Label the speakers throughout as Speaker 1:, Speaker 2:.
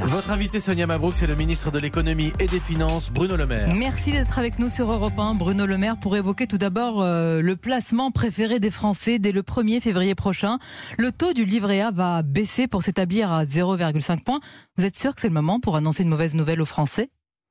Speaker 1: Votre invité Sonia Mabrouk, c'est le ministre de l'économie et des finances, Bruno Le Maire.
Speaker 2: Merci d'être avec nous sur Europe 1, Bruno Le Maire, pour évoquer tout d'abord le placement préféré des Français dès le 1er février prochain. Le taux du livret A va baisser pour s'établir à 0,5 points. Vous êtes sûr que c'est le moment pour annoncer une mauvaise nouvelle aux Français ?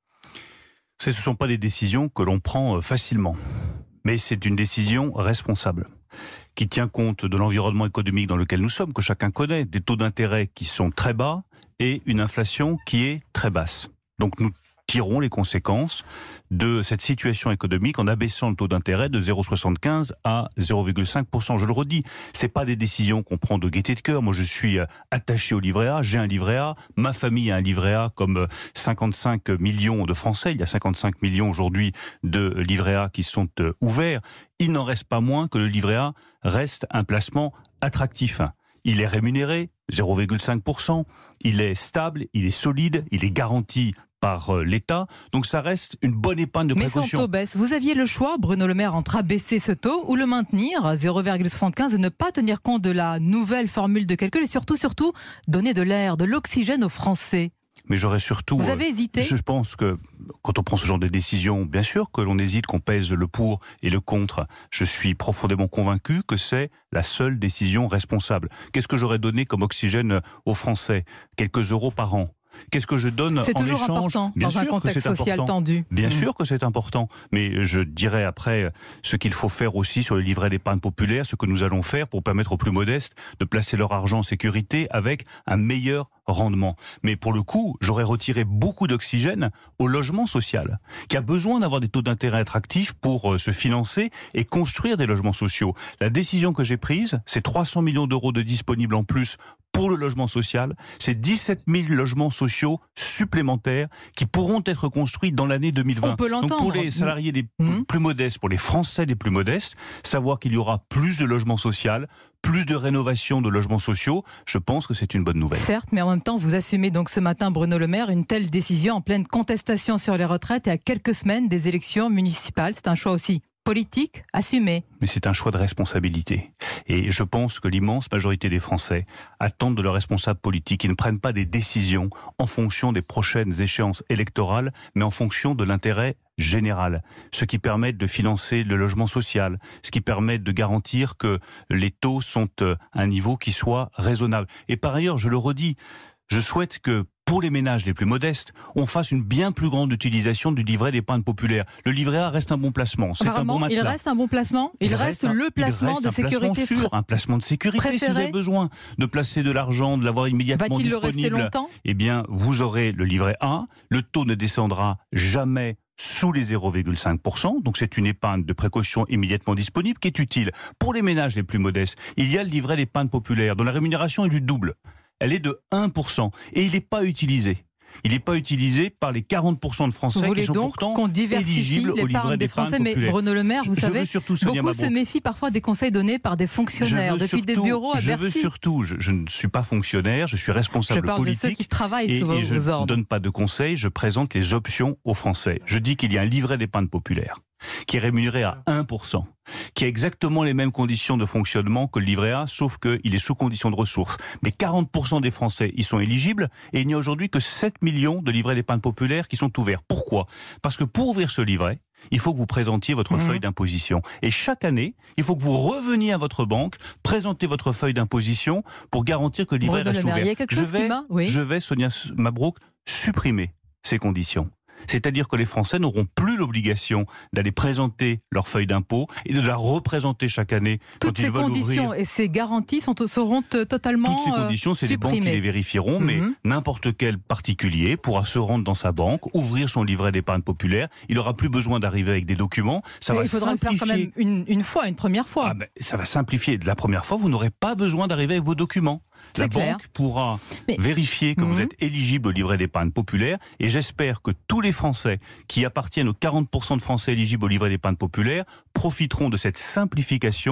Speaker 3: Ce ne sont pas des décisions que l'on prend facilement, mais c'est une décision responsable, qui tient compte de l'environnement économique dans lequel nous sommes, que chacun connaît, des taux d'intérêt qui sont très bas et une inflation qui est très basse. Donc nous tirons les conséquences de cette situation économique en abaissant le taux d'intérêt de 0,75 à 0,5%. Je le redis, c'est pas des décisions qu'on prend de gaieté de cœur. Moi, je suis attaché au livret A, j'ai un livret A, ma famille a un livret A comme 55 millions de Français. Il y a 55 millions aujourd'hui de livrets A qui sont ouverts. Il n'en reste pas moins que le livret A reste un placement attractif. Il est rémunéré, 0,5%, il est stable, il est solide, il est garanti par l'État, donc ça reste une bonne épargne de précaution.
Speaker 2: Mais son taux baisse. Vous aviez le choix, Bruno Le Maire, entre abaisser ce taux ou le maintenir à 0,75 et ne pas tenir compte de la nouvelle formule de calcul et surtout donner de l'air, de l'oxygène aux Français.
Speaker 3: Mais j'aurais surtout...
Speaker 2: Vous avez hésité ?
Speaker 3: Je pense que quand on prend ce genre de décision, bien sûr que l'on hésite, qu'on pèse le pour et le contre. Je suis profondément convaincu que c'est la seule décision responsable. Qu'est-ce que j'aurais donné comme oxygène aux Français ? Quelques euros par an. Qu'est-ce que je donne en échange ?
Speaker 2: C'est toujours important dans un contexte social tendu.
Speaker 3: Bien sûr que c'est important, mais je dirais après ce qu'il faut faire aussi sur le livret d'épargne populaire, ce que nous allons faire pour permettre aux plus modestes de placer leur argent en sécurité avec un meilleur rendement. Mais pour le coup, j'aurais retiré beaucoup d'oxygène au logement social, qui a besoin d'avoir des taux d'intérêt attractifs pour se financer et construire des logements sociaux. La décision que j'ai prise, c'est 300 millions d'euros de disponibles en plus pour le logement social, c'est 17 000 logements sociaux supplémentaires qui pourront être construits dans l'année 2020.
Speaker 2: On peut l'entendre.
Speaker 3: Donc pour les salariés les plus modestes, pour les Français les plus modestes, savoir qu'il y aura plus de logements sociaux, plus de rénovation de logements sociaux, je pense que c'est une bonne nouvelle.
Speaker 2: Certes, mais en même temps, vous assumez donc ce matin, Bruno Le Maire, une telle décision en pleine contestation sur les retraites et à quelques semaines des élections municipales. C'est un choix aussi politique, assumé.
Speaker 3: Mais c'est un choix de responsabilité. Et je pense que l'immense majorité des Français attendent de leurs responsables politiques qu'ils ne prennent pas des décisions en fonction des prochaines échéances électorales, mais en fonction de l'intérêt général. Ce qui permet de financer le logement social, ce qui permet de garantir que les taux sont à un niveau qui soit raisonnable. Et par ailleurs, je le redis, je souhaite que pour les ménages les plus modestes, on fasse une bien plus grande utilisation du livret d'épargne populaire. Le livret A reste un bon placement, c'est un bon matelas.
Speaker 2: Il reste un bon placement ? Il reste le placement de sécurité
Speaker 3: placement sûr, un placement de sécurité.
Speaker 2: préféré.
Speaker 3: Si vous avez besoin de placer de l'argent, de l'avoir immédiatement
Speaker 2: Va-t-il
Speaker 3: disponible,
Speaker 2: le rester longtemps ?
Speaker 3: eh bien, vous aurez le livret A. Le taux ne descendra jamais sous les 0,5%, donc c'est une épargne de précaution immédiatement disponible qui est utile. Pour les ménages les plus modestes, il y a le livret d'épargne populaire dont la rémunération est du double. Elle est de 1% et il n'est pas utilisé. Il n'est pas utilisé par les 40% de Français qui sont pourtant éligibles au livret d'épargne populaire.
Speaker 2: Mais Bruno Le Maire, vous savez, beaucoup se méfient parfois des conseils donnés par des fonctionnaires depuis des bureaux à Bercy.
Speaker 3: Je ne suis pas fonctionnaire, je suis responsable politique.
Speaker 2: Je parle de ceux qui travaillent sous vos ordres.
Speaker 3: Je ne donne pas de conseils, je présente les options aux Français. Je dis qu'il y a un livret d'épargne populaire qui est rémunéré à 1%, qui a exactement les mêmes conditions de fonctionnement que le livret A, sauf qu'il est sous condition de ressources. Mais 40% des Français y sont éligibles, et il n'y a aujourd'hui que 7 millions de livrets d'épargne populaire qui sont ouverts. Pourquoi ? Parce que pour ouvrir ce livret, il faut que vous présentiez votre feuille d'imposition. Et chaque année, il faut que vous reveniez à votre banque, présenter votre feuille d'imposition pour garantir que le livret reste ouvert.
Speaker 2: Il y a quelque chose
Speaker 3: je vais, Sonia Mabrouk, supprimer ces conditions. C'est-à-dire que les Français n'auront plus l'obligation d'aller présenter leur feuille d'impôt et de la représenter chaque année.
Speaker 2: Toutes ces conditions et ces garanties seront totalement
Speaker 3: Toutes ces conditions, c'est les banques qui les vérifieront, mais n'importe quel particulier pourra se rendre dans sa banque, ouvrir son livret d'épargne populaire. Il n'aura plus besoin d'arriver avec des documents.
Speaker 2: Il faudra le faire quand même une première fois.
Speaker 3: Ça va simplifier. La première fois, vous n'aurez pas besoin d'arriver avec vos documents. La banque pourra vérifier que vous êtes éligible au livret d'épargne populaire et j'espère que tous les Français qui appartiennent aux 40% de Français éligibles au livret d'épargne populaire profiteront de cette simplification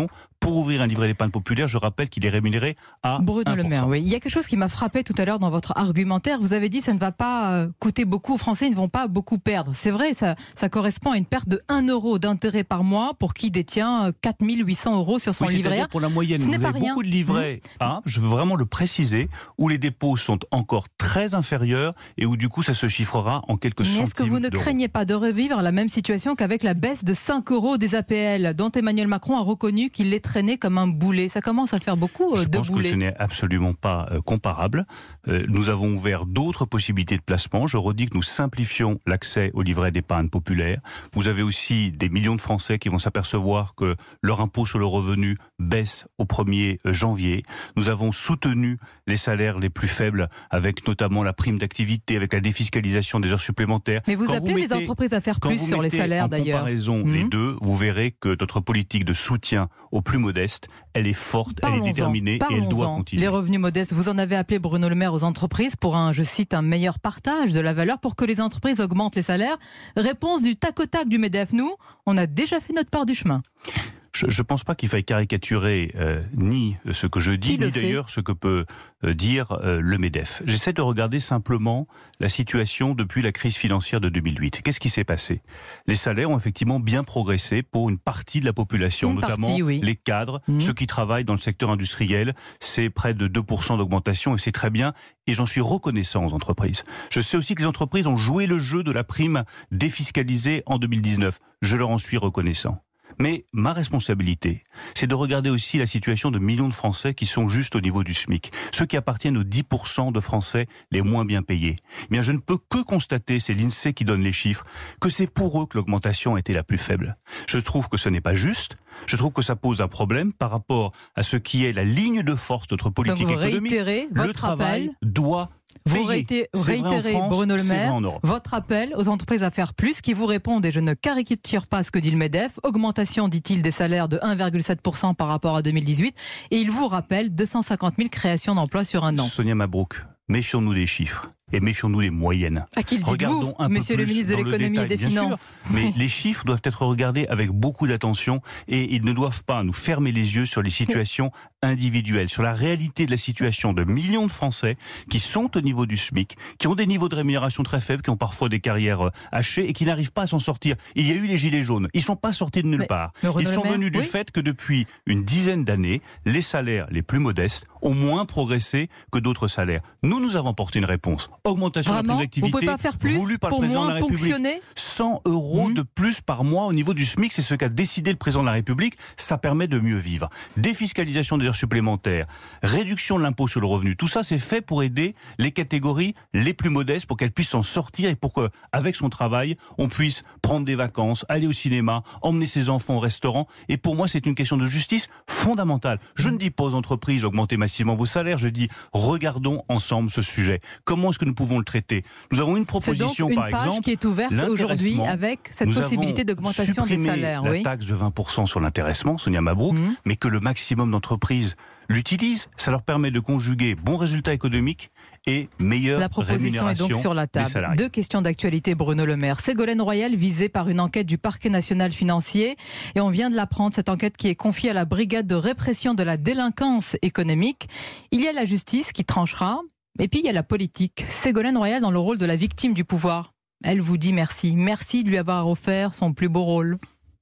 Speaker 3: Pour ouvrir un livret d'épargne populaire, je rappelle qu'il est rémunéré à
Speaker 2: Bruno
Speaker 3: 1%.
Speaker 2: Le Maire, oui. Il y a quelque chose qui m'a frappé tout à l'heure dans votre argumentaire. Vous avez dit que ça ne va pas coûter beaucoup aux Français, ils ne vont pas beaucoup perdre. C'est vrai, ça correspond à une perte de 1 euro d'intérêt par mois pour qui détient 4 800 euros sur son livret A.
Speaker 3: Pour la moyenne,
Speaker 2: ce n'est
Speaker 3: vous
Speaker 2: pas
Speaker 3: avez
Speaker 2: rien.
Speaker 3: beaucoup de livrets A, je veux vraiment le préciser, où les dépôts sont encore très inférieurs et où du coup ça se chiffrera en quelques centimes d'euros.
Speaker 2: Est-ce que vous ne craignez pas de revivre la même situation qu'avec la baisse de 5 euros des APL, dont Emmanuel Macron a reconnu qu'il les traînait comme un boulet? Ça commence à faire beaucoup
Speaker 3: Je
Speaker 2: de
Speaker 3: pense
Speaker 2: boulets.
Speaker 3: que ce n'est absolument pas comparable. Nous avons ouvert d'autres possibilités de placement. Je redis que nous simplifions l'accès au livret d'épargne populaire. Vous avez aussi des millions de Français qui vont s'apercevoir que leur impôt sur le revenu baisse au 1er janvier. Nous avons soutenu les salaires les plus faibles avec notamment la prime d'activité, avec la défiscalisation des heures supplémentaires.
Speaker 2: Mais vous appelez les entreprises à faire plus sur les salaires d'ailleurs.
Speaker 3: Quand vous mettez en comparaison les deux, vous verrez que notre politique de soutien aux plus modestes, elle est forte, elle est déterminée et elle doit continuer.
Speaker 2: Les revenus modestes, vous en avez appelé, Bruno Le Maire, aux entreprises pour un, je cite, un meilleur partage de la valeur pour que les entreprises augmentent les salaires. Réponse du tac au tac du MEDEF, nous, on a déjà fait notre part du chemin.
Speaker 3: Je ne pense pas qu'il faille caricaturer ni ce que je dis, ni d'ailleurs ce que peut dire le MEDEF. J'essaie de regarder simplement la situation depuis la crise financière de 2008. Qu'est-ce qui s'est passé? Les salaires ont effectivement bien progressé pour une partie de la population, notamment les cadres, ceux qui travaillent dans le secteur industriel. C'est près de 2% d'augmentation et c'est très bien. Et j'en suis reconnaissant aux entreprises. Je sais aussi que les entreprises ont joué le jeu de la prime défiscalisée en 2019. Je leur en suis reconnaissant. Mais ma responsabilité, c'est de regarder aussi la situation de millions de Français qui sont juste au niveau du SMIC. Ceux qui appartiennent aux 10% de Français les moins bien payés. Eh bien, je ne peux que constater, c'est l'INSEE qui donne les chiffres, que c'est pour eux que l'augmentation a été la plus faible. Je trouve que ce n'est pas juste. Je trouve que ça pose un problème par rapport à ce qui est la ligne de force de notre politique économique.
Speaker 2: Le
Speaker 3: travail doit
Speaker 2: Vous réitérez, Bruno Le Maire, votre appel aux entreprises à faire plus, qui vous répondent, et je ne caricature pas ce que dit le MEDEF, augmentation, dit-il, des salaires de 1,7% par rapport à 2018, et il vous rappelle 250 000 créations d'emplois sur un an.
Speaker 3: Sonia Mabrouk, méfions-nous des chiffres. Et méfions-nous des moyennes.
Speaker 2: À qui le dites-vous, monsieur le ministre de l'économie et des finances?
Speaker 3: Mais les chiffres doivent être regardés avec beaucoup d'attention et ils ne doivent pas nous fermer les yeux sur les situations individuelles, sur la réalité de la situation de millions de Français qui sont au niveau du SMIC, qui ont des niveaux de rémunération très faibles, qui ont parfois des carrières hachées et qui n'arrivent pas à s'en sortir. Il y a eu les gilets jaunes. Ils ne sont pas sortis de nulle part. Ils sont venus du fait que depuis une dizaine d'années, les salaires les plus modestes ont moins progressé que d'autres salaires. Nous avons porté une réponse. Augmentation de la prime d'activité,
Speaker 2: vous pouvez pas faire plus
Speaker 3: voulue par le président de la République. 100 euros de plus par mois au niveau du SMIC, c'est ce qu'a décidé le président de la République. Ça permet de mieux vivre. Défiscalisation des heures supplémentaires, réduction de l'impôt sur le revenu, tout ça c'est fait pour aider les catégories les plus modestes pour qu'elles puissent s'en sortir et pour qu'avec son travail, on puisse prendre des vacances, aller au cinéma, emmener ses enfants au restaurant. Et pour moi, c'est une question de justice fondamentale. Je ne dis pas aux entreprises augmenter massivement vos salaires, je dis regardons ensemble ce sujet. Comment est-ce que nous pouvons le traiter? Nous avons une proposition, par exemple.
Speaker 2: C'est donc une page qui est ouverte aujourd'hui avec cette possibilité d'augmentation des salaires.
Speaker 3: La taxe de 20% sur l'intéressement, Sonia Mabrouk, mais que le maximum d'entreprises l'utilisent. Ça leur permet de conjuguer bons résultats économiques et meilleure rémunération. La proposition est donc sur la table.
Speaker 2: Deux questions d'actualité, Bruno Le Maire. Ségolène Royal visée par une enquête du parquet national financier. Et on vient de l'apprendre, cette enquête qui est confiée à la brigade de répression de la délinquance économique. Il y a la justice qui tranchera. Et puis il y a la politique. Ségolène Royal dans le rôle de la victime du pouvoir. Elle vous dit merci. Merci de lui avoir offert son plus beau rôle.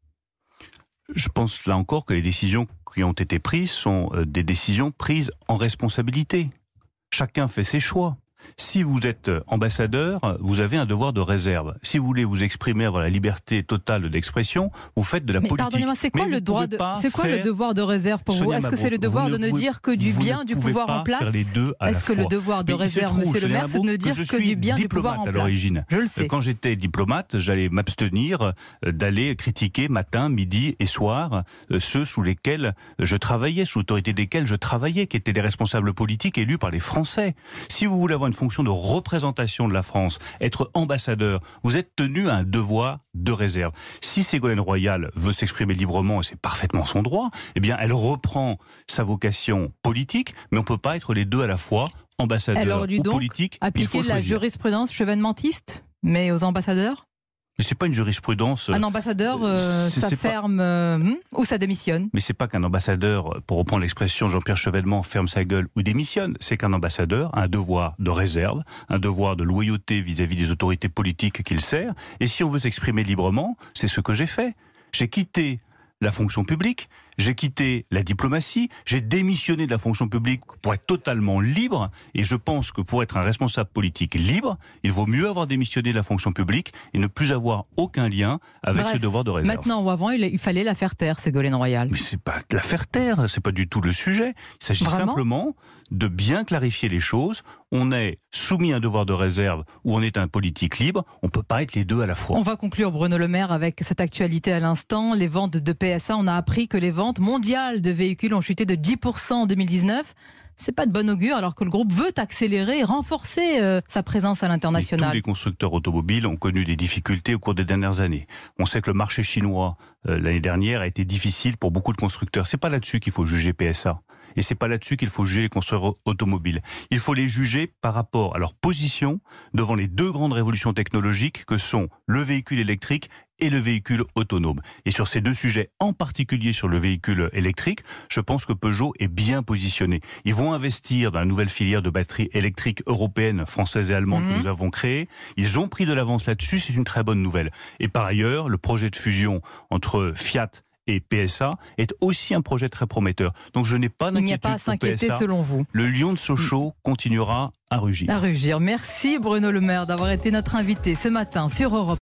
Speaker 3: Je pense là encore que les décisions qui ont été prises sont des décisions prises en responsabilité. Chacun fait ses choix. Si vous êtes ambassadeur, vous avez un devoir de réserve. Si vous voulez vous exprimer, avoir la liberté totale d'expression, vous faites de la politique.
Speaker 2: Pardonnez-moi, c'est quoi le devoir de réserve pour vous? Est-ce que c'est le devoir de ne dire que du bien du pouvoir en place? Est-ce que le devoir de réserve, monsieur le maire, c'est de ne dire que du bien du pouvoir en place?
Speaker 3: À l'origine.
Speaker 2: Je le sais.
Speaker 3: Quand j'étais diplomate, j'allais m'abstenir d'aller critiquer matin, midi et soir ceux sous lesquels je travaillais, sous l'autorité desquels je travaillais, qui étaient des responsables politiques élus par les Français. Si vous voulez avoir une fonction de représentation de la France, être ambassadeur, vous êtes tenu à un devoir de réserve. Si Ségolène Royal veut s'exprimer librement, et c'est parfaitement son droit, eh bien elle reprend sa vocation politique, mais on ne peut pas être les deux à la fois, ambassadeur ou politique.
Speaker 2: Appliquer de la jurisprudence chevènementiste, mais aux ambassadeurs?
Speaker 3: Mais c'est pas une jurisprudence.
Speaker 2: Un ambassadeur, ça ferme ou ça démissionne.
Speaker 3: Mais c'est pas qu'un ambassadeur, pour reprendre l'expression Jean-Pierre Chevènement, ferme sa gueule ou démissionne. C'est qu'un ambassadeur a un devoir de réserve, un devoir de loyauté vis-à-vis des autorités politiques qu'il sert. Et si on veut s'exprimer librement, c'est ce que j'ai fait. J'ai quitté la fonction publique, j'ai quitté la diplomatie, j'ai démissionné de la fonction publique pour être totalement libre, et je pense que pour être un responsable politique libre, il vaut mieux avoir démissionné de la fonction publique et ne plus avoir aucun lien avec ce devoir de réserve.
Speaker 2: Maintenant ou avant, il fallait la faire taire, Ségolène Royal.
Speaker 3: Mais c'est pas la faire taire, c'est pas du tout le sujet. Il s'agit simplement de bien clarifier les choses. On est soumis à un devoir de réserve ou on est un politique libre. On peut pas être les deux à la fois.
Speaker 2: On va conclure, Bruno Le Maire, avec cette actualité à l'instant. Les ventes de PSA, on a appris que les ventes mondiales de véhicules ont chuté de 10% en 2019. C'est pas de bon augure alors que le groupe veut accélérer et renforcer sa présence à l'international.
Speaker 3: Tous les constructeurs automobiles ont connu des difficultés au cours des dernières années. On sait que le marché chinois l'année dernière a été difficile pour beaucoup de constructeurs. C'est pas là-dessus qu'il faut juger PSA. Et c'est pas là-dessus qu'il faut juger les constructeurs automobiles. Il faut les juger par rapport à leur position devant les deux grandes révolutions technologiques que sont le véhicule électrique et le véhicule autonome. Et sur ces deux sujets, en particulier sur le véhicule électrique, je pense que Peugeot est bien positionné. Ils vont investir dans la nouvelle filière de batteries électriques européennes, françaises et allemandes que nous avons créée. Ils ont pris de l'avance là-dessus, c'est une très bonne nouvelle. Et par ailleurs, le projet de fusion entre Fiat et PSA est aussi un projet très prometteur. Donc je n'ai pas d'inquiétude.
Speaker 2: Il n'y a pas à s'inquiéter
Speaker 3: PSA.
Speaker 2: selon vous.
Speaker 3: Le lion de Sochaux continuera à rugir.
Speaker 2: À rugir. Merci Bruno Le Maire d'avoir été notre invité ce matin sur Europe.